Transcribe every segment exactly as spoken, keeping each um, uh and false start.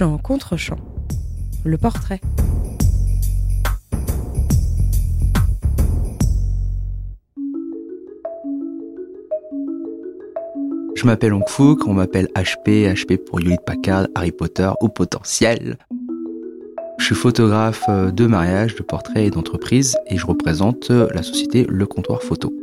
Champ contre champ, le portrait. Je m'appelle Hong Fook, on m'appelle H P, H P pour Hewlett Packard, Harry Potter ou Potentiel. Je suis photographe de mariage, de portraits et d'entreprise et je représente la société Le Comptoir Photo.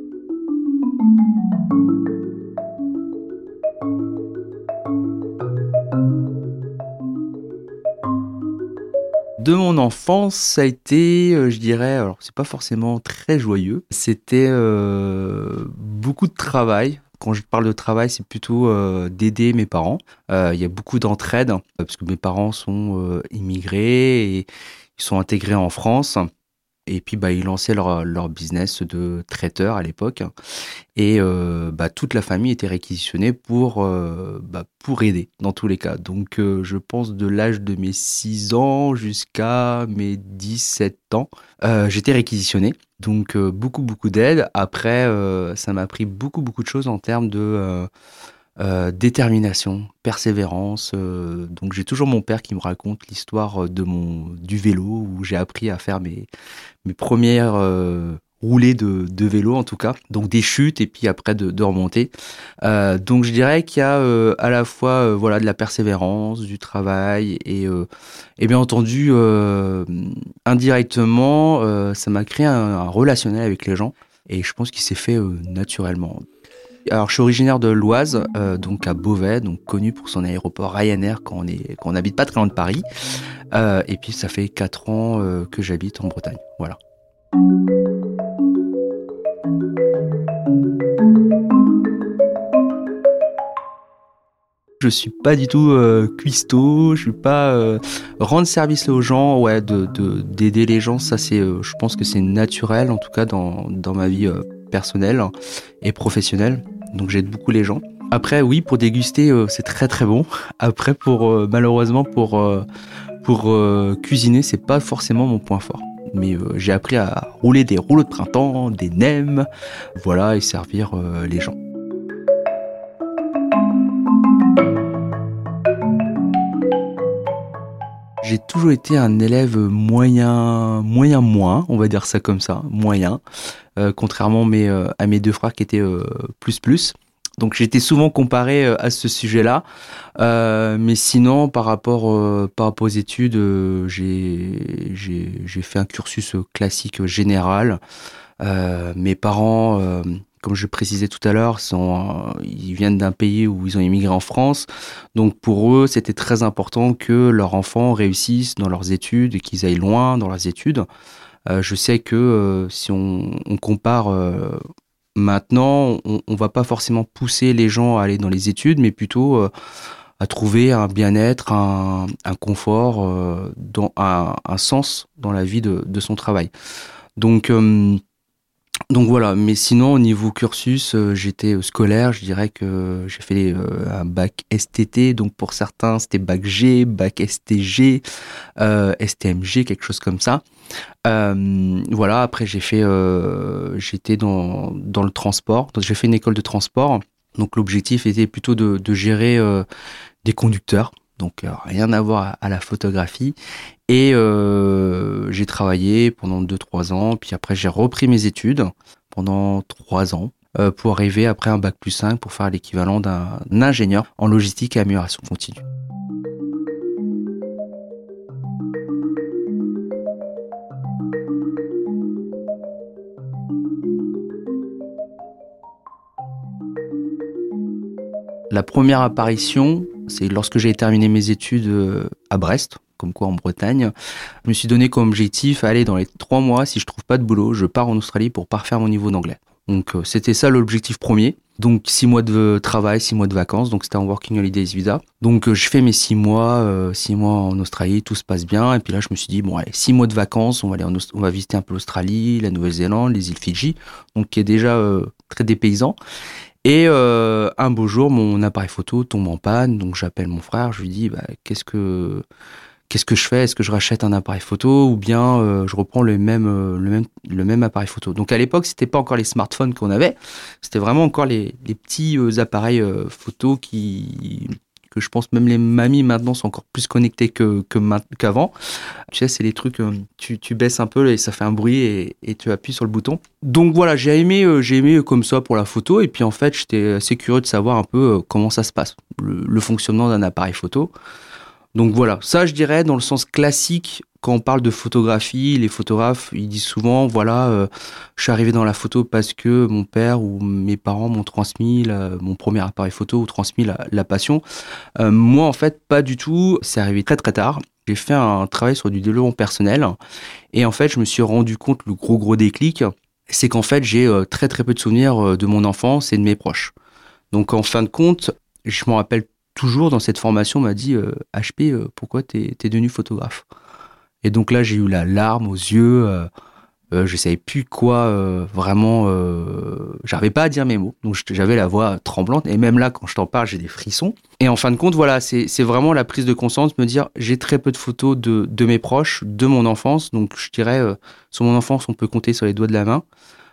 De mon enfance, ça a été, euh, je dirais, alors c'est pas forcément très joyeux, c'était euh, beaucoup de travail. Quand je parle de travail, c'est plutôt euh, d'aider mes parents. Euh, il y a beaucoup d'entraide, parce que mes parents sont euh, immigrés et ils sont intégrés en France. Et puis, bah, ils lançaient leur, leur business de traiteur à l'époque. Et euh, bah, toute la famille était réquisitionnée pour, euh, bah, pour aider, dans tous les cas. Donc, euh, je pense de l'âge de mes six ans jusqu'à mes dix-sept ans, euh, j'étais réquisitionné. Donc, euh, beaucoup, beaucoup d'aide. Après, euh, ça m'a appris beaucoup, beaucoup de choses en termes de... Euh, Euh, détermination, persévérance. Euh, donc j'ai toujours mon père qui me raconte l'histoire de mon du vélo où j'ai appris à faire mes mes premières euh, roulées de de vélo en tout cas. Donc des chutes et puis après de, de remonter. Euh, donc je dirais qu'il y a euh, à la fois euh, voilà de la persévérance, du travail et euh, et bien entendu euh, indirectement euh, ça m'a créé un, un relationnel avec les gens et je pense qu'il s'est fait euh, naturellement. Alors, je suis originaire de l'Oise, euh, donc à Beauvais, donc connu pour son aéroport Ryanair quand on est, quand on habite pas très loin de Paris. Euh, et puis, ça fait quatre ans euh, que j'habite en Bretagne. Voilà. Je suis pas du tout euh, cuistot, je suis pas euh, rendre service aux gens, ouais, de, de d'aider les gens, ça c'est, euh, je pense que c'est naturel en tout cas dans dans ma vie euh, personnelle et professionnelle. Donc j'aide beaucoup les gens. Après oui, pour déguster euh, c'est très très bon. Après pour euh, malheureusement pour euh, pour euh, cuisiner c'est pas forcément mon point fort. Mais euh, j'ai appris à rouler des rouleaux de printemps, des nems, voilà, et servir euh, les gens. J'ai toujours été un élève moyen, moyen moins, on va dire ça comme ça, moyen, euh, contrairement mes, euh, à mes deux frères qui étaient euh, plus plus. Donc j'étais souvent comparé euh, à ce sujet-là, euh, mais sinon par rapport, euh, par rapport aux études, euh, j'ai, j'ai, j'ai fait un cursus classique général. Euh, mes parents, euh, comme je précisais tout à l'heure, sont, euh, ils viennent d'un pays où ils ont immigré en France. Donc pour eux, c'était très important que leurs enfants réussissent dans leurs études et qu'ils aillent loin dans leurs études. Euh, je sais que euh, si on, on compare euh, maintenant, on, on va pas forcément pousser les gens à aller dans les études, mais plutôt euh, à trouver un bien-être, un, un confort, euh, dans, un, un sens dans la vie de, de son travail. Donc euh, Donc voilà, mais sinon au niveau cursus, euh, j'étais euh, scolaire, je dirais que j'ai fait euh, un bac S T T, donc pour certains c'était bac G, bac S T G, euh, S T M G, quelque chose comme ça. Euh, voilà, après j'ai fait, euh, j'étais dans dans le transport, donc j'ai fait une école de transport. Donc l'objectif était plutôt de, de gérer euh, des conducteurs, donc euh, rien à voir à, à la photographie. Et euh, j'ai travaillé pendant deux trois ans, puis après j'ai repris mes études pendant trois ans euh, pour arriver après un bac plus cinq pour faire l'équivalent d'un ingénieur en logistique et amélioration continue. La première apparition, c'est lorsque j'ai terminé mes études euh, à Brest, comme quoi en Bretagne. Je me suis donné comme objectif, allez, dans les trois mois, si je trouve pas de boulot, je pars en Australie pour parfaire mon niveau d'anglais. Donc euh, c'était ça l'objectif premier. Donc six mois de travail, six mois de vacances, donc c'était un Working Holidays Visa. Donc euh, je fais mes six mois, euh, six mois en Australie, tout se passe bien. Et puis là je me suis dit, bon allez, six mois de vacances, on va aller en Aust- on va visiter un peu l'Australie, la Nouvelle-Zélande, les îles Fidji, donc qui est déjà euh, très dépaysant. Et euh, un beau jour, mon appareil photo tombe en panne, donc j'appelle mon frère, je lui dis bah, qu'est-ce que qu'est-ce que je fais? Est-ce que je rachète un appareil photo ou bien euh, je reprends le même euh, le même le même appareil photo? Donc à l'époque, c'était pas encore les smartphones qu'on avait, c'était vraiment encore les les petits euh, appareils euh, photo qui que je pense même les mamies maintenant sont encore plus connectées que, que ma- qu'avant. Tu sais, c'est les trucs, euh, tu, tu baisses un peu et ça fait un bruit et, et tu appuies sur le bouton. Donc voilà, j'ai aimé, euh, j'ai aimé comme ça pour la photo et puis en fait, j'étais assez curieux de savoir un peu euh, comment ça se passe, le, le fonctionnement d'un appareil photo. Donc voilà, ça je dirais dans le sens classique, quand on parle de photographie, les photographes, ils disent souvent, voilà, euh, je suis arrivé dans la photo parce que mon père ou mes parents m'ont transmis la- mon premier appareil photo ou transmis la, la passion. Euh, moi en fait, pas du tout, c'est arrivé très très tard. J'ai fait un travail sur du développement personnel et en fait, je me suis rendu compte, le gros gros déclic, c'est qu'en fait, j'ai euh, très très peu de souvenirs euh, de mon enfance et de mes proches. Donc en fin de compte, je m'en rappelle toujours dans cette formation, on m'a dit euh, H P, euh, pourquoi t'es, t'es devenu photographe? Et donc là, j'ai eu la larme aux yeux, euh, euh, je savais plus quoi euh, vraiment, euh, j'arrivais pas à dire mes mots, donc je- j'avais la voix tremblante, et même là, quand je t'en parle, j'ai des frissons. Et en fin de compte, voilà, c'est, c'est vraiment la prise de conscience, me dire j'ai très peu de photos de, de mes proches, de mon enfance, donc je dirais, euh, sur mon enfance, on peut compter sur les doigts de la main.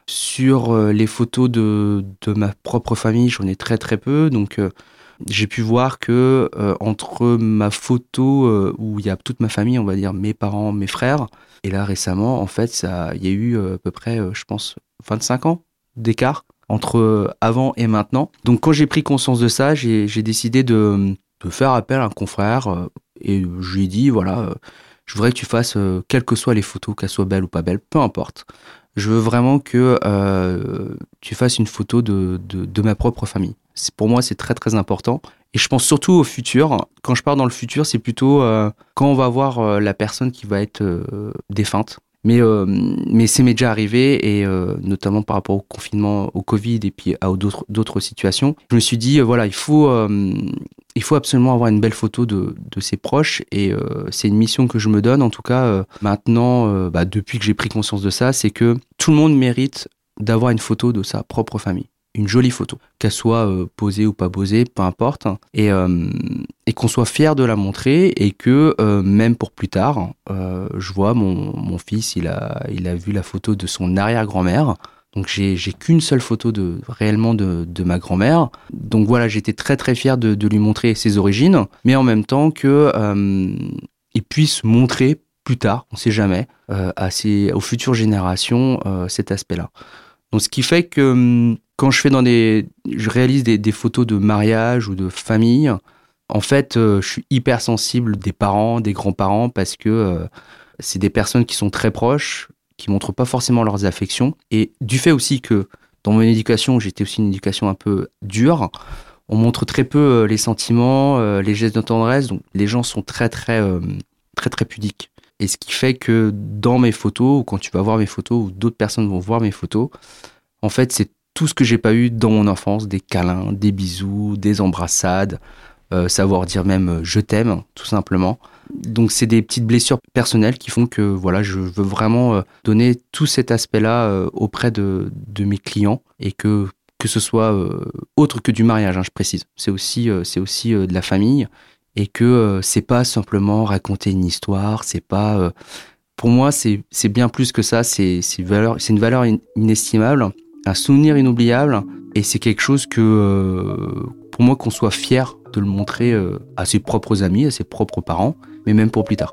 Sur euh, les photos de, de ma propre famille, j'en ai très très peu. Donc euh, j'ai pu voir que euh, entre ma photo euh, où il y a toute ma famille, on va dire mes parents, mes frères, et là récemment, en fait, ça, il y a eu euh, à peu près, euh, je pense, vingt-cinq ans d'écart entre euh, avant et maintenant. Donc quand j'ai pris conscience de ça, j'ai, j'ai décidé de, de faire appel à un confrère euh, et je lui ai dit, voilà, euh, je voudrais que tu fasses, euh, quelles que soient les photos, qu'elles soient belles ou pas belles, peu importe. Je veux vraiment que euh, tu fasses une photo de, de, de ma propre famille. C'est, pour moi, c'est très très important. Et je pense surtout au futur. Quand je pars dans le futur, c'est plutôt euh, quand on va voir euh, la personne qui va être euh, défunte. Mais, euh, mais c'est m'est déjà arrivé, et euh, notamment par rapport au confinement, au Covid et puis à d'autres, d'autres situations. Je me suis dit, euh, voilà, il faut, euh, il faut absolument avoir une belle photo de, de ses proches. Et euh, c'est une mission que je me donne, en tout cas, euh, maintenant, euh, bah, depuis que j'ai pris conscience de ça, c'est que tout le monde mérite d'avoir une photo de sa propre famille. Une jolie photo, qu'elle soit euh, posée ou pas posée, peu importe, et, euh, et qu'on soit fier de la montrer, et que euh, même pour plus tard, euh, je vois mon, mon fils, il a, il a vu la photo de son arrière-grand-mère, donc j'ai, j'ai qu'une seule photo de, réellement de, de ma grand-mère, donc voilà, j'étais très très fier de, de lui montrer ses origines, mais en même temps que euh, il puisse montrer plus tard, on sait jamais, euh, à ses, aux futures générations euh, cet aspect-là. Donc, ce qui fait que hum, quand je fais dans des, je réalise des, des photos de mariage ou de famille, en fait, euh, je suis hyper sensible des parents, des grands-parents, parce que euh, c'est des personnes qui sont très proches, qui montrent pas forcément leurs affections. Et du fait aussi que dans mon éducation, j'étais aussi une éducation un peu dure, on montre très peu euh, les sentiments, euh, les gestes de tendresse. Donc, les gens sont très, très, euh, très, très pudiques. Et ce qui fait que dans mes photos, ou quand tu vas voir mes photos, ou d'autres personnes vont voir mes photos, en fait, c'est tout ce que j'ai pas eu dans mon enfance, des câlins, des bisous, des embrassades, euh, savoir dire même euh, je t'aime, tout simplement. Donc c'est des petites blessures personnelles qui font que voilà, je veux vraiment euh, donner tout cet aspect-là euh, auprès de, de mes clients, et que que ce soit euh, autre que du mariage, hein, je précise. C'est aussi euh, c'est aussi euh, de la famille, et que euh, c'est pas simplement raconter une histoire, c'est pas euh, pour moi, c'est c'est bien plus que ça. C'est c'est une valeur, c'est une valeur in- inestimable, un souvenir inoubliable, et c'est quelque chose que, euh, pour moi, qu'on soit fier de le montrer euh, à ses propres amis, à ses propres parents, mais même pour plus tard.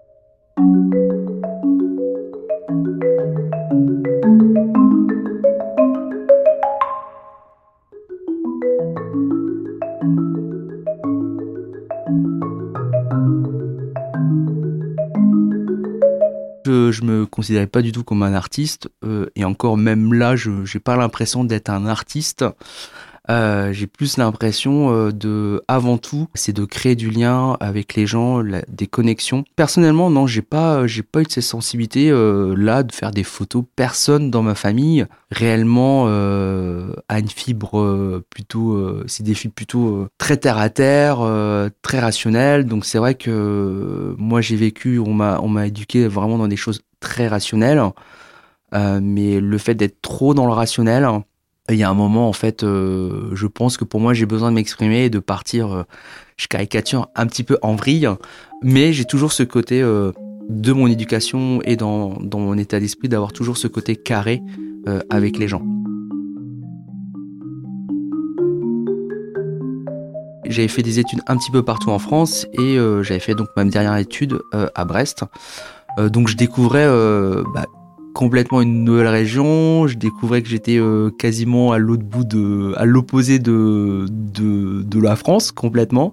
Je, je me considérais pas du tout comme un artiste, euh, et encore même là, je j'ai pas l'impression d'être un artiste. Euh, j'ai plus l'impression euh, de, avant tout, c'est de créer du lien avec les gens, la- des connexions. Personnellement, non, j'ai pas, j'ai pas eu de cette sensibilité euh, là de faire des photos. Personne dans ma famille réellement euh, a une fibre euh, plutôt, euh, c'est des fibres plutôt euh, très terre à terre, euh, très rationnelles. Donc c'est vrai que euh, moi j'ai vécu, on m'a, on m'a éduqué vraiment dans des choses très rationnelles. Euh, mais le fait d'être trop dans le rationnel, il y a un moment, en fait, euh, je pense que pour moi, j'ai besoin de m'exprimer et de partir, euh, je caricature un petit peu en vrille, mais j'ai toujours ce côté euh, de mon éducation et dans, dans mon état d'esprit d'avoir toujours ce côté carré euh, avec les gens. J'avais fait des études un petit peu partout en France et euh, j'avais fait donc ma dernière étude euh, à Brest. Euh, donc je découvrais euh, bah, complètement une nouvelle région. Je découvrais que j'étais euh, quasiment à l'autre bout de, à l'opposé de de, de la France complètement.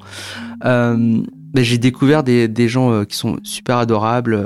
Euh, bah, j'ai découvert des, des gens euh, qui sont super adorables.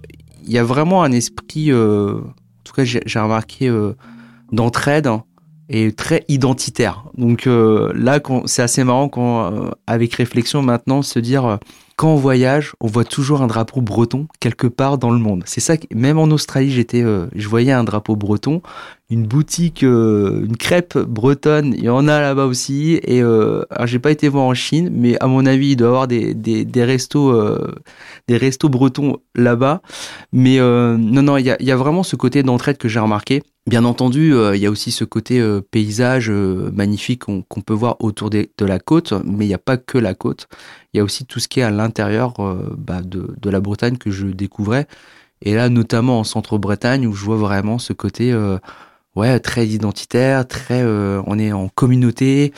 Il y a vraiment un esprit, euh, en tout cas j'ai, j'ai remarqué euh, d'entraide et très identitaire. Donc euh, là, quand, c'est assez marrant quand, euh, avec réflexion maintenant, se dire euh, quand on voyage, on voit toujours un drapeau breton quelque part dans le monde. C'est ça, que, même en Australie, j'étais, euh, je voyais un drapeau breton, une boutique, euh, une crêpe bretonne, il y en a là-bas aussi. Et euh, alors j'ai pas été voir en Chine, mais à mon avis, il doit y avoir des des, des restos, euh, des restos bretons là-bas. Mais euh, non, non, il y a, il y a vraiment ce côté d'entraide que j'ai remarqué. Bien entendu, euh, il y a aussi ce côté euh, paysage euh, magnifique qu'on, qu'on peut voir autour des, de la côte, mais il n'y a pas que la côte. Il y a aussi tout ce qui est à l'intérieur euh, bah, de, de la Bretagne que je découvrais. Et là, notamment en Centre-Bretagne, où je vois vraiment ce côté euh, ouais, très identitaire, très, euh, on est en communauté.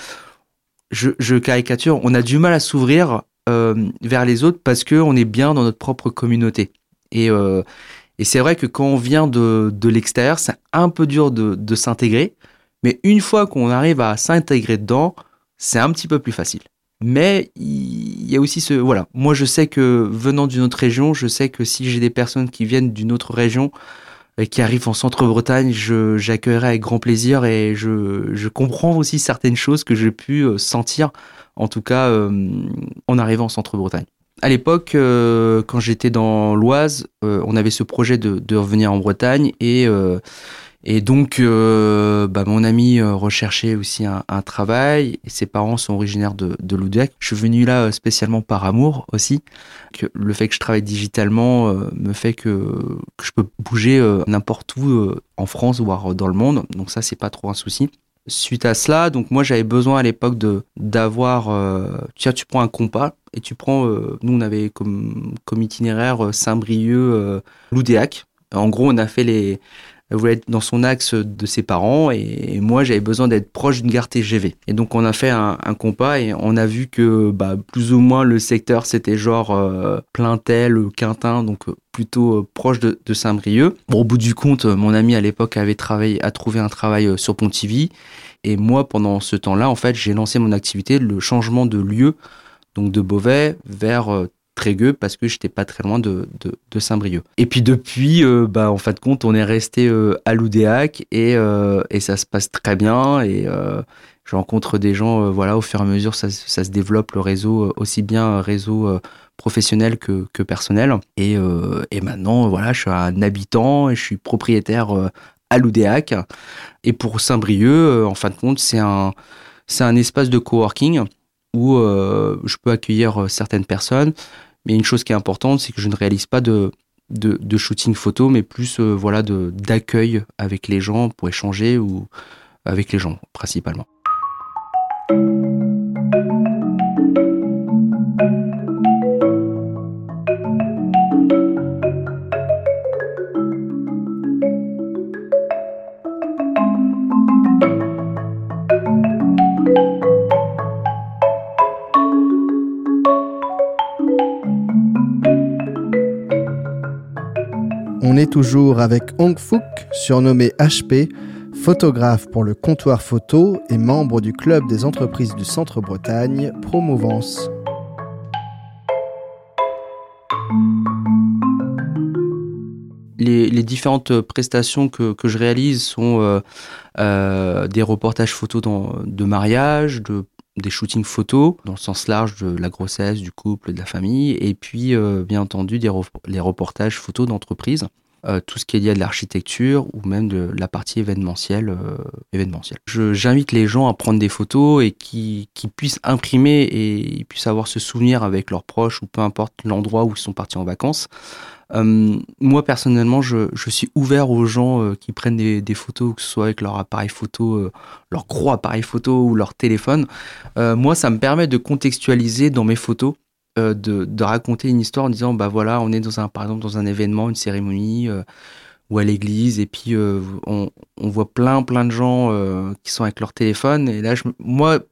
Je, je caricature, on a du mal à s'ouvrir euh, vers les autres parce qu'on est bien dans notre propre communauté. Et... Euh, Et c'est vrai que quand on vient de, de l'extérieur, c'est un peu dur de, de s'intégrer. Mais une fois qu'on arrive à s'intégrer dedans, c'est un petit peu plus facile. Mais il y a aussi ce... Voilà, moi je sais que venant d'une autre région, je sais que si j'ai des personnes qui viennent d'une autre région et qui arrivent en Centre-Bretagne, je, j'accueillerai avec grand plaisir et je, je comprends aussi certaines choses que j'ai pu sentir, en tout cas euh, en arrivant en Centre-Bretagne. À l'époque, euh, quand j'étais dans l'Oise, euh, on avait ce projet de, de revenir en Bretagne et, euh, et donc euh, bah, mon ami euh, recherchait aussi un, un travail et ses parents sont originaires de, de Loudéac. Je suis venu là euh, spécialement par amour aussi. Que le fait que je travaille digitalement euh, me fait que, que je peux bouger euh, n'importe où euh, en France voire dans le monde. Donc ça, c'est pas trop un souci. Suite à cela, donc moi j'avais besoin à l'époque de d'avoir, euh, tiens tu prends un compas et tu prends, euh, nous on avait comme comme itinéraire euh, Saint-Brieuc, euh, Loudéac. En gros on a fait les, elle voulait être dans son axe de ses parents et, et moi j'avais besoin d'être proche d'une gare T G V. Et donc on a fait un, un compas et on a vu que bah, plus ou moins le secteur c'était genre euh, Plaintel, Quintin, donc euh, plutôt euh, proche de, de Saint-Brieuc. Bon, au bout du compte, mon ami à l'époque avait travaillé, a trouvé un travail euh, sur Pontivy. Et moi, pendant ce temps-là, en fait, j'ai lancé mon activité, le changement de lieu, donc de Beauvais vers euh, Trégueux, parce que j'étais pas très loin de, de, de Saint-Brieuc. Et puis depuis, euh, bah, en fin de compte, on est resté euh, à Loudéac et, euh, et ça se passe très bien. Et euh, je rencontre des gens, euh, voilà, au fur et à mesure, ça, ça se développe le réseau, aussi bien réseau euh, professionnel que, que personnel. Et, euh, et maintenant, voilà, je suis un habitant et je suis propriétaire euh, à Loudéac. Et pour Saint-Brieuc, euh, en fin de compte, c'est un, c'est un espace de coworking où euh, je peux accueillir certaines personnes. Mais une chose qui est importante, c'est que je ne réalise pas de, de, de shooting photo, mais plus euh, voilà, de, d'accueil avec les gens pour échanger ou avec les gens, principalement. On est toujours avec Hong Fook, surnommé H P, photographe pour le comptoir photo et membre du club des entreprises du Centre-Bretagne, Promovence. Les, les différentes prestations que, que je réalise sont euh, euh, des reportages photos dans, de mariage, de, des shootings photos, dans le sens large de la grossesse, du couple, de la famille, et puis euh, bien entendu des re- les reportages photos d'entreprise, euh, tout ce qui est lié à de l'architecture ou même de la partie événementielle. Euh, événementielle. Je, j'invite les gens à prendre des photos et qui, qui puissent imprimer et ils puissent avoir ce souvenir avec leurs proches ou peu importe l'endroit où ils sont partis en vacances. Euh, moi personnellement, je, je suis ouvert aux gens euh, qui prennent des, des photos, que ce soit avec leur appareil photo, euh, leur gros appareil photo ou leur téléphone. Euh, moi, ça me permet de contextualiser dans mes photos, euh, de, de raconter une histoire en disant, bah voilà, on est dans un, par exemple dans un événement, une cérémonie euh, ou à l'église, et puis euh, on, on voit plein plein de gens euh, qui sont avec leur téléphone. Et là, je, moi,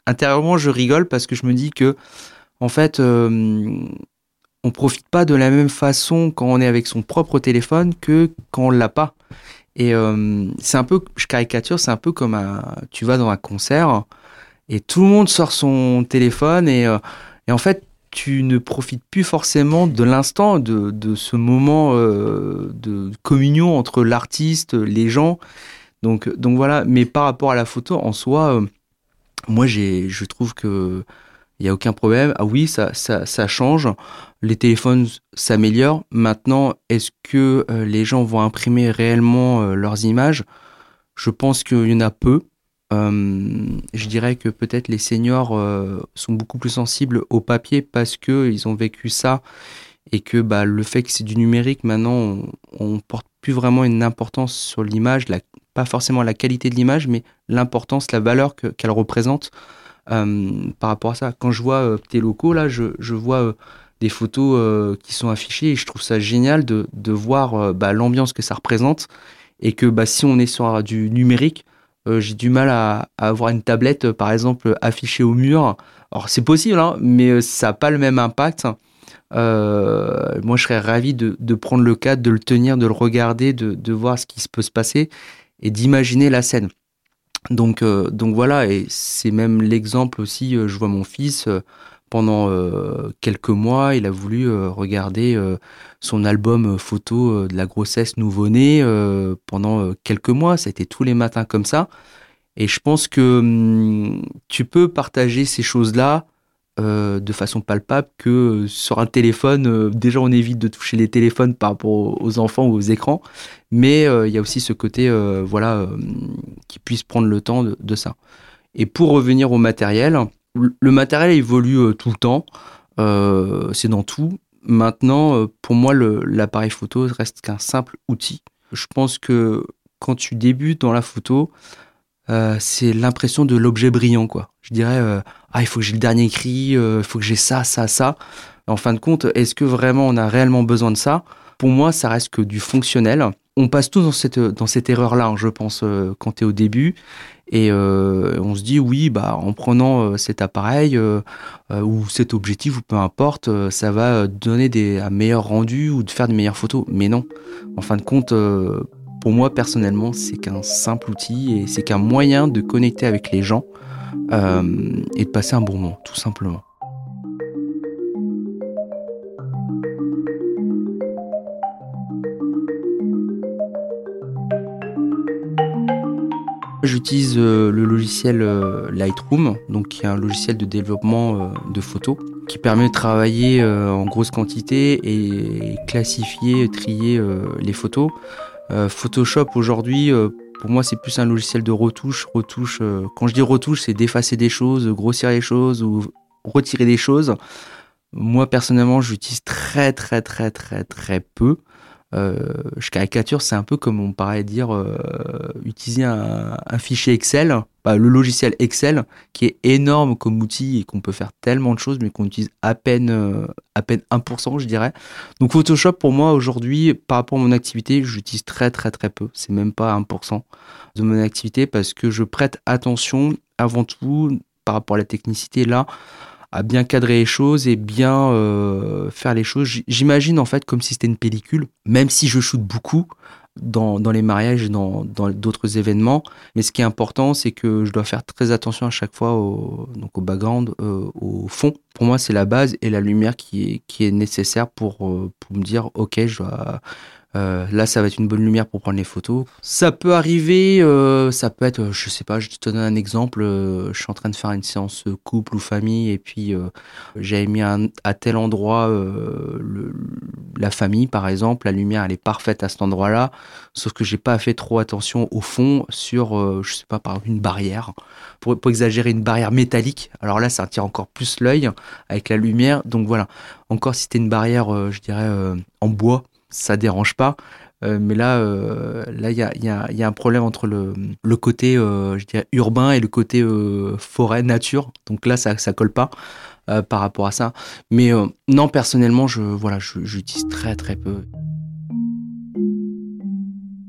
intérieurement, je rigole parce que je me dis que, en fait, euh, on profite pas de la même façon quand on est avec son propre téléphone que quand on l'a pas. Et euh, c'est un peu, je caricature, c'est un peu comme un, tu vas dans un concert et tout le monde sort son téléphone et, euh, et en fait, tu ne profites plus forcément de l'instant, de, de ce moment euh, de communion entre l'artiste, les gens. Donc, donc voilà, mais par rapport à la photo, en soi, euh, moi, j'ai, je trouve que il n'y a aucun problème. Ah oui, ça, ça, ça change. Les téléphones s'améliorent. Maintenant, est-ce que euh, les gens vont imprimer réellement euh, leurs images ? Je pense qu'il y en a peu. Euh, je dirais que peut-être les seniors euh, sont beaucoup plus sensibles au papier parce qu'ils ont vécu ça et que bah, le fait que c'est du numérique, maintenant, on ne porte plus vraiment une importance sur l'image, la, pas forcément la qualité de l'image, mais l'importance, la valeur que, qu'elle représente. Euh, par rapport à ça, quand je vois euh, tes locaux là, je, je vois euh, des photos euh, qui sont affichées et je trouve ça génial de, de voir euh, bah, l'ambiance que ça représente et que bah, si on est sur du numérique, euh, j'ai du mal à, à avoir une tablette euh, par exemple affichée au mur. Alors c'est possible, hein, mais euh, ça n'a pas le même impact. Euh, moi je serais ravi de, de prendre le cadre, de le tenir, de le regarder, de, de voir ce qui se peut se passer et d'imaginer la scène. Donc, euh, donc voilà, et c'est même l'exemple aussi, euh, je vois mon fils, euh, pendant euh, quelques mois, il a voulu euh, regarder euh, son album photo euh, de la grossesse nouveau-né euh, pendant euh, quelques mois, ça a été tous les matins comme ça, et je pense que hum, tu peux partager ces choses-là euh, de façon palpable que euh, sur un téléphone, euh, déjà on évite de toucher les téléphones par rapport aux, aux enfants ou aux écrans, mais euh, il y a aussi ce côté, euh, voilà, euh, qui puisse prendre le temps de, de ça. Et pour revenir au matériel, le matériel évolue euh, tout le temps, euh, c'est dans tout. Maintenant, euh, pour moi, le, l'appareil photo reste qu'un simple outil. Je pense que quand tu débutes dans la photo, euh, c'est l'impression de l'objet brillant, quoi. Je dirais, euh, ah, il faut que j'ai le dernier cri, euh, il faut que j'ai ça, ça, ça. En fin de compte, est-ce que vraiment on a réellement besoin de ça ? Pour moi, ça reste que du fonctionnel. On passe tous dans cette, dans cette erreur-là, hein, je pense, euh, quand tu es au début. Et euh, on se dit, oui, bah, en prenant euh, cet appareil euh, euh, ou cet objectif, ou peu importe, euh, ça va donner des, un meilleur rendu ou de faire de meilleures photos. Mais non, en fin de compte, euh, pour moi, personnellement, c'est qu'un simple outil et c'est qu'un moyen de connecter avec les gens euh, et de passer un bon moment, tout simplement. J'utilise euh, le logiciel euh, Lightroom, donc qui est un logiciel de développement euh, de photos, qui permet de travailler euh, en grosse quantité et classifier, trier euh, les photos. Euh, Photoshop aujourd'hui, euh, pour moi, c'est plus un logiciel de retouche. Retouche. Euh, quand je dis retouche, c'est d'effacer des choses, grossir les choses ou retirer des choses. Moi, personnellement, j'utilise très, très, très, très, très peu. Euh, je caricature, c'est un peu comme on pourrait dire euh, utiliser un, un fichier Excel, bah, le logiciel Excel qui est énorme comme outil et qu'on peut faire tellement de choses mais qu'on utilise à peine, euh, à peine un pour cent je dirais. Donc Photoshop pour moi aujourd'hui par rapport à mon activité j'utilise très très très peu, c'est même pas un pour cent de mon activité parce que je prête attention avant tout par rapport à la technicité là à bien cadrer les choses et bien euh, faire les choses. J'imagine en fait comme si c'était une pellicule, même si je shoote beaucoup dans, dans les mariages et dans, dans d'autres événements. Mais ce qui est important, c'est que je dois faire très attention à chaque fois au, donc au background, euh, au fond. Pour moi, c'est la base et la lumière qui est, qui est nécessaire pour, euh, pour me dire, ok, je dois... Euh, là, ça va être une bonne lumière pour prendre les photos. Ça peut arriver, euh, ça peut être, je sais pas, je te donne un exemple. Euh, je suis en train de faire une séance couple ou famille et puis euh, j'avais mis un, à tel endroit euh, le, la famille, par exemple. La lumière, elle est parfaite à cet endroit-là. Sauf que j'ai pas fait trop attention au fond sur, euh, je sais pas, par exemple, une barrière. Pour, pour exagérer, une barrière métallique. Alors là, ça attire encore plus l'œil avec la lumière. Donc voilà. Encore si c'était une barrière, euh, je dirais, euh, en bois. Ça dérange pas, euh, mais là, euh, là, il y a, y a, y a un problème entre le, le côté, euh, je dirais, urbain et le côté euh, forêt, nature. Donc là, ça, ça colle pas euh, par rapport à ça. Mais euh, non, personnellement, je, voilà, je, j'utilise très, très peu.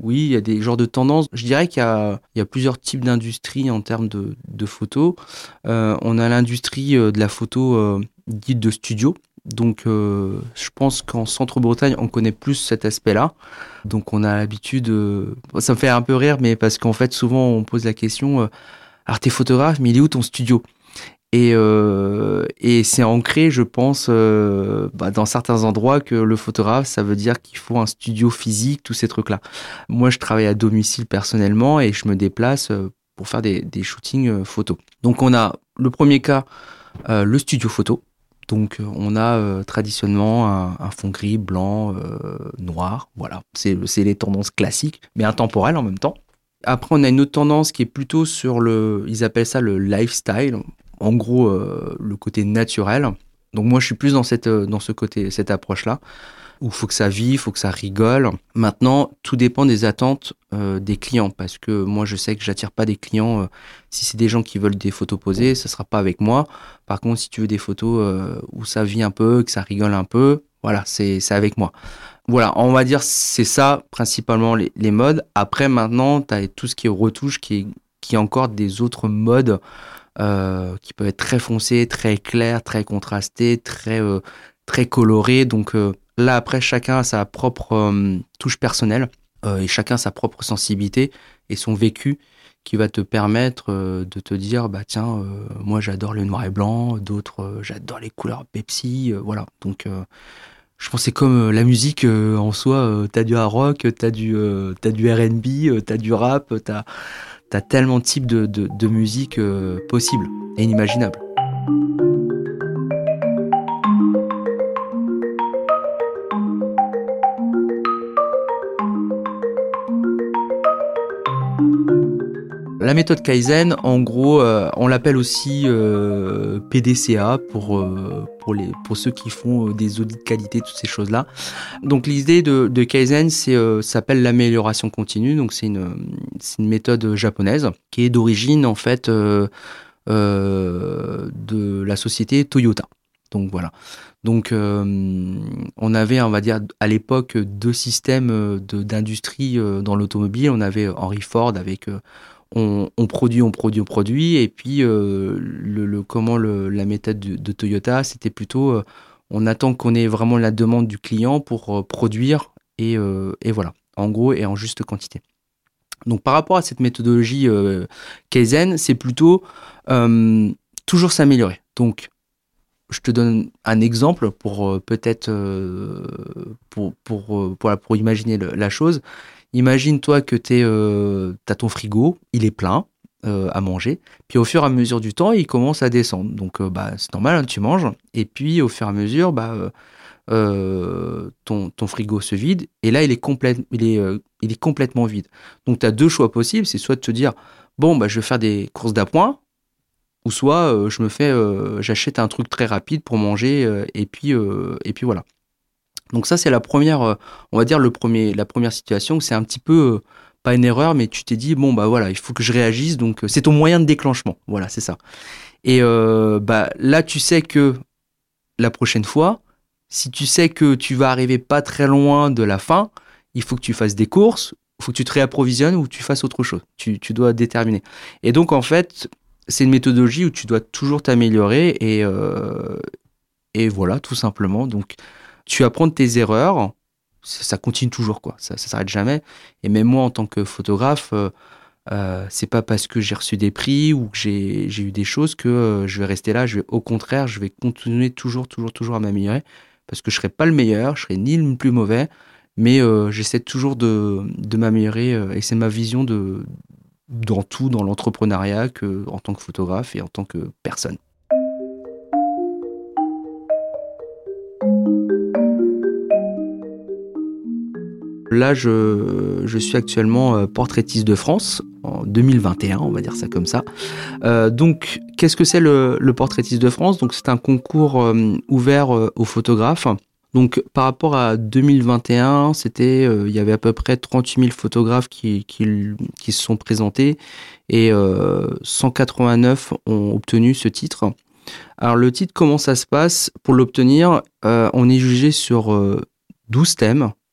oui, il y a des genres de tendances. Je dirais qu'il y a, il y a plusieurs types d'industries en termes de, de photos. Euh, on a l'industrie de la photo euh, dite de studio. Donc, euh, je pense qu'en Centre-Bretagne, on connaît plus cet aspect-là. Donc, on a l'habitude... Euh... Ça me fait un peu rire, mais parce qu'en fait, souvent, on pose la question euh, « Alors, t'es photographe, mais il est où ton studio ?» Et, euh, et c'est ancré, je pense, euh, bah, dans certains endroits que le photographe, ça veut dire qu'il faut un studio physique, tous ces trucs-là. Moi, je travaille à domicile personnellement et je me déplace pour faire des, des shootings photos. Donc, on a le premier cas, euh, le studio photo. Donc, on a euh, traditionnellement un, un fond gris, blanc, euh, noir. Voilà, c'est, c'est les tendances classiques, mais intemporelles en même temps. Après, on a une autre tendance qui est plutôt sur le... Ils appellent ça le lifestyle. En gros, euh, le côté naturel. Donc moi, je suis plus dans cette, dans ce côté, cette approche-là, où il faut que ça vive, il faut que ça rigole. Maintenant, tout dépend des attentes euh, des clients, parce que moi, je sais que j'attire pas des clients. Euh, si c'est des gens qui veulent des photos posées, ça sera pas avec moi. Par contre, si tu veux des photos euh, où ça vit un peu, que ça rigole un peu, voilà, c'est, c'est avec moi. Voilà, on va dire c'est ça principalement les, les modes. Après, maintenant, tu as tout ce qui est retouche, qui est, qui est encore des autres modes. Euh, qui peuvent être très foncés, très clairs, très contrastés, très, euh, très colorés. Donc euh, là, après, chacun a sa propre euh, touche personnelle euh, et chacun a sa propre sensibilité et son vécu qui va te permettre euh, de te dire, bah tiens, euh, moi j'adore le noir et blanc, d'autres euh, j'adore les couleurs Pepsi, euh, voilà. Donc euh, je pense que c'est comme euh, la musique euh, en soi, euh, t'as du hard rock, t'as du, euh, t'as du R and B, euh, t'as du rap, t'as... T'as tellement de types de, de, de musique euh, possibles et inimaginables. La méthode Kaizen, en gros, euh, on l'appelle aussi euh, P D C A pour, euh, pour, les, pour ceux qui font euh, des audits de qualité, toutes ces choses-là. Donc l'idée de, de Kaizen, c'est, euh, ça s'appelle l'amélioration continue. Donc c'est une, c'est une méthode japonaise qui est d'origine en fait euh, euh, de la société Toyota. Donc voilà. Donc euh, on avait, on va dire, à l'époque deux systèmes de, d'industrie euh, dans l'automobile. On avait Henry Ford avec euh, On, on produit, on produit, on produit, et puis euh, le, le, comment le, la méthode de, de Toyota, c'était plutôt euh, on attend qu'on ait vraiment la demande du client pour euh, produire, et, euh, et voilà, en gros, et en juste quantité. Donc par rapport à cette méthodologie euh, Kaizen, c'est plutôt euh, toujours s'améliorer. Donc je te donne un exemple pour euh, peut-être euh, pour, pour, pour, pour, pour imaginer le, la chose. Imagine-toi que tu euh, as ton frigo, il est plein euh, à manger, puis au fur et à mesure du temps, il commence à descendre. Donc euh, bah, c'est normal, hein, tu manges, et puis au fur et à mesure, bah, euh, euh, ton, ton frigo se vide, et là, il est, complète, il est, euh, il est complètement vide. Donc tu as deux choix possibles, c'est soit de te dire, bon, bah, je vais faire des courses d'appoint, ou soit euh, je me fais, euh, j'achète un truc très rapide pour manger, euh, et, puis, euh, et puis voilà. Donc ça, c'est la première, on va dire le premier, la première situation où c'est un petit peu, pas une erreur, mais tu t'es dit, bon, bah voilà, il faut que je réagisse, donc c'est ton moyen de déclenchement. Voilà, c'est ça. Et euh, bah là, tu sais que la prochaine fois, si tu sais que tu vas arriver pas très loin de la fin, il faut que tu fasses des courses, il faut que tu te réapprovisionnes ou que tu fasses autre chose. Tu, tu dois déterminer. Et donc, en fait, c'est une méthodologie où tu dois toujours t'améliorer et, euh, et voilà, tout simplement. Donc, tu apprends de tes erreurs, ça continue toujours, quoi. Ça, ça s'arrête jamais. Et même moi, en tant que photographe, euh, euh, c'est pas parce que j'ai reçu des prix ou que j'ai, j'ai eu des choses que euh, je vais rester là. Je vais, au contraire, je vais continuer toujours, toujours, toujours à m'améliorer parce que je serai pas le meilleur, je serai ni le plus mauvais, mais euh, j'essaie toujours de, de m'améliorer euh, et c'est ma vision de, dans tout, dans l'entrepreneuriat, que, en tant que photographe et en tant que personne. Là, je, je suis actuellement euh, portraitiste de France en deux mille vingt et un, on va dire ça comme ça. Euh, donc, qu'est-ce que c'est le, le portraitiste de France ? Donc, c'est un concours euh, ouvert euh, aux photographes. Donc, par rapport à deux mille vingt et un, c'était, euh, il y avait à peu près trente-huit mille photographes qui, qui, qui se sont présentés et euh, cent quatre-vingt-neuf ont obtenu ce titre. Alors, le titre, comment ça se passe ? Pour l'obtenir, euh, on est jugé sur euh, douze thèmes.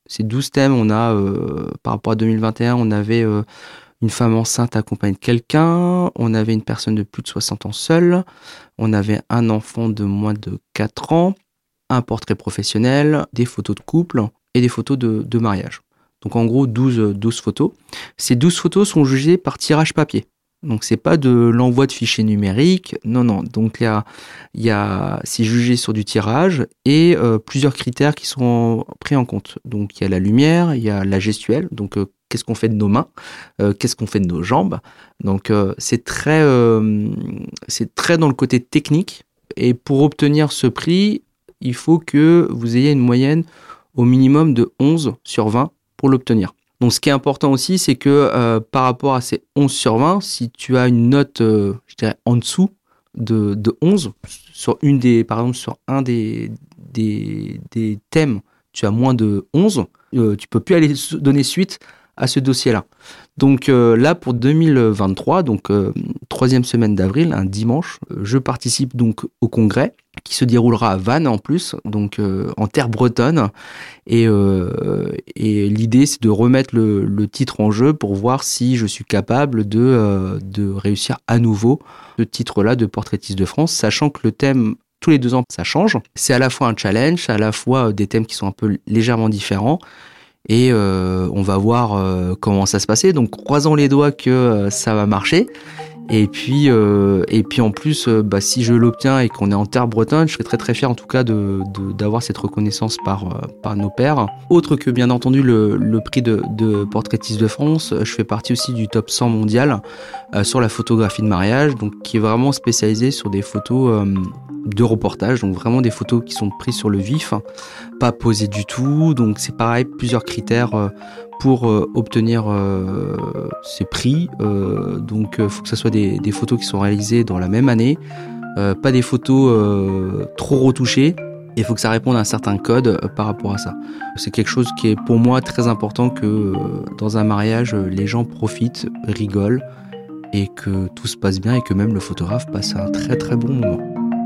Ces douze thèmes, on a, euh, par rapport à deux mille vingt et un, on avait euh, une femme enceinte accompagnée de quelqu'un, on avait une personne de plus de soixante ans seule, on avait un enfant de moins de quatre ans, un portrait professionnel, des photos de couple et des photos de, de mariage. Donc en gros, douze, douze photos. Ces douze photos sont jugées par tirage papier. Donc c'est pas de l'envoi de fichiers numériques, non, non. Donc il y a, y a, c'est jugé sur du tirage et euh, plusieurs critères qui sont pris en compte. Donc il y a la lumière, il y a la gestuelle, donc euh, qu'est-ce qu'on fait de nos mains, euh, qu'est-ce qu'on fait de nos jambes. Donc euh, c'est très, euh, c'est très dans le côté technique. Et pour obtenir ce prix, il faut que vous ayez une moyenne au minimum de onze sur vingt pour l'obtenir. Donc, ce qui est important aussi, c'est que euh, par rapport à ces onze sur vingt, si tu as une note, euh, je dirais, en dessous de, de onze, sur une des, par exemple, sur un des, des, des thèmes, tu as moins de onze, euh, tu peux plus aller donner suite à ce dossier-là. Donc euh, là, pour deux mille vingt-trois, donc euh, troisième semaine d'avril, un dimanche, je participe donc au congrès qui se déroulera à Vannes en plus, donc euh, en terre bretonne. Et, euh, et l'idée, c'est de remettre le, le titre en jeu pour voir si je suis capable de, euh, de réussir à nouveau ce titre-là de portraitiste de France, sachant que le thème, tous les deux ans, ça change. C'est à la fois un challenge, à la fois des thèmes qui sont un peu légèrement différents. Et euh, on va voir euh, comment ça se passait. Donc croisons les doigts que euh, ça va marcher. Et puis, euh, et puis en plus, euh, bah, si je l'obtiens et qu'on est en terre bretonne, je serais très très fier en tout cas de, de, d'avoir cette reconnaissance par, euh, par nos pairs. Autre que bien entendu le, le prix de, de portraitiste de France, je fais partie aussi du top cent mondial euh, sur la photographie de mariage, donc qui est vraiment spécialisé sur des photos euh, de reportage, donc vraiment des photos qui sont prises sur le vif, pas posées du tout. Donc c'est pareil, plusieurs critères euh, pour euh, obtenir euh, ces prix. Euh, donc il euh, faut que ce soit des, des photos qui sont réalisées dans la même année, euh, pas des photos euh, trop retouchées. Il faut que ça réponde à un certain code euh, par rapport à ça. C'est quelque chose qui est pour moi très important, que euh, dans un mariage, les gens profitent, rigolent et que tout se passe bien et que même le photographe passe un très très bon moment.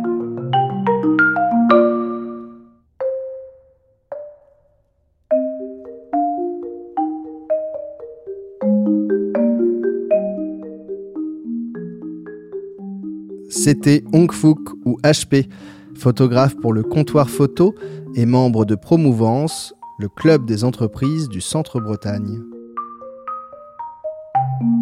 C'était Ong Fook ou H P, photographe pour le Comptoir Photo et membre de Promouvance, le club des entreprises du Centre Bretagne.